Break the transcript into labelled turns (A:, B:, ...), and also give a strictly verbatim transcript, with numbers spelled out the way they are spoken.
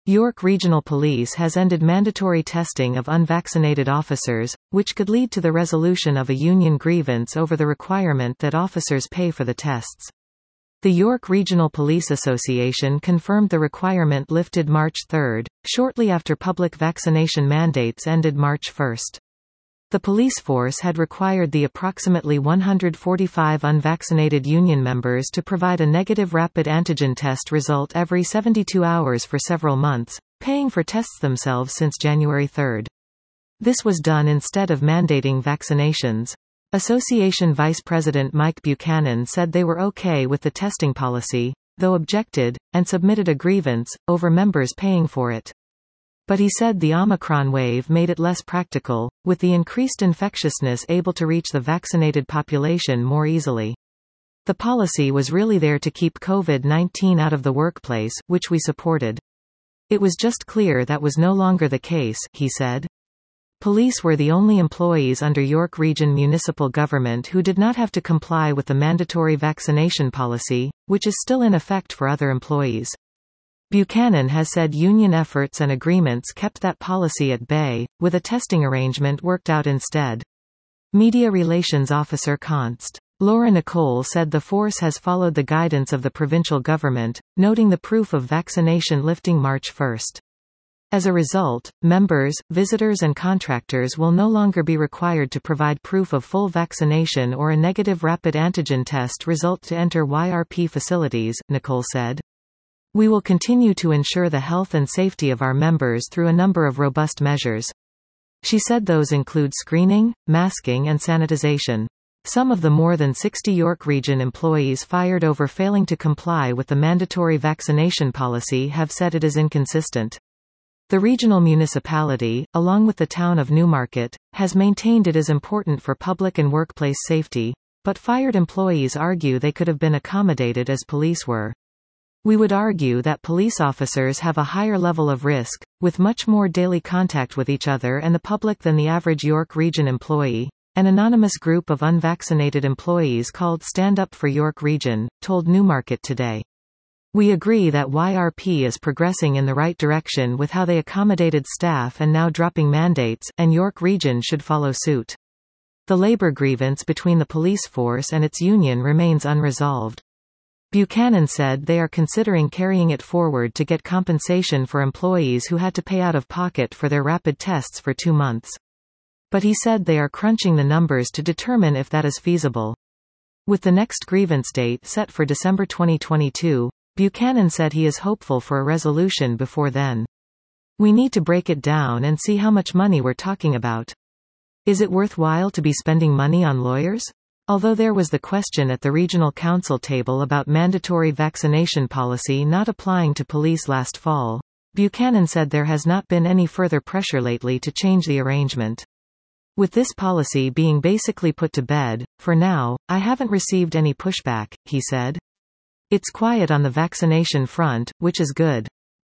A: York Regional Police has ended mandatory testing of unvaccinated officers, which could lead to the resolution of a union grievance over the requirement that officers pay for the tests. The York Regional Police Association confirmed the requirement lifted March third, shortly after public vaccination mandates ended March first. The police force had required the approximately one hundred forty-five unvaccinated union members to provide a negative rapid antigen test result every seventy-two hours for several months, paying for tests themselves since January third. This was done instead of mandating vaccinations. Association Vice President Mike Buchanan said they were okay with the testing policy, though objected, and submitted a grievance, over members paying for it. But he said the Omicron wave made it less practical, with the increased infectiousness able to reach the vaccinated population more easily. The policy was really there to keep COVID nineteen out of the workplace, which we supported. It was just clear that was no longer the case, he said. Police were the only employees under York Region municipal government who did not have to comply with the mandatory vaccination policy, which is still in effect for other employees. Buchanan has said union efforts and agreements kept that policy at bay, with a testing arrangement worked out instead. Media Relations Officer Const. Laura Nicole said the force has followed the guidance of the provincial government, noting the proof of vaccination lifting March first. As a result, members, visitors and contractors will no longer be required to provide proof of full vaccination or a negative rapid antigen test result to enter Y R P facilities, Nicole said. We will continue to ensure the health and safety of our members through a number of robust measures. She said those include screening, masking and sanitization. Some of the more than sixty York Region employees fired over failing to comply with the mandatory vaccination policy have said it is inconsistent. The regional municipality, along with the town of Newmarket, has maintained it is important for public and workplace safety, but fired employees argue they could have been accommodated as police were. We would argue that police officers have a higher level of risk, with much more daily contact with each other and the public than the average York Region employee. An anonymous group of unvaccinated employees called Stand Up for York Region, told Newmarket today. We agree that Y R P is progressing in the right direction with how they accommodated staff and now dropping mandates, and York Region should follow suit. The labor grievance between the police force and its union remains unresolved. Buchanan said they are considering carrying it forward to get compensation for employees who had to pay out of pocket for their rapid tests for two months. But he said they are crunching the numbers to determine if that is feasible. With the next grievance date set for December twenty twenty-two, Buchanan said he is hopeful for a resolution before then. We need to break it down and see how much money we're talking about. Is it worthwhile to be spending money on lawyers? Although there was the question at the regional council table about mandatory vaccination policy not applying to police last fall, Buchanan said there has not been any further pressure lately to change the arrangement. With this policy being basically put to bed, for now, I haven't received any pushback, he said. It's quiet on the vaccination front, which is good.